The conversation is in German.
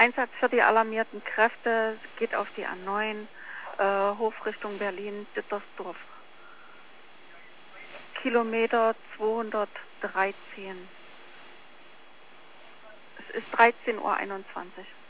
Einsatz für die alarmierten Kräfte geht auf die A9, Hof Richtung Berlin, Dittersdorf. Kilometer 213. Es ist 13:21 Uhr.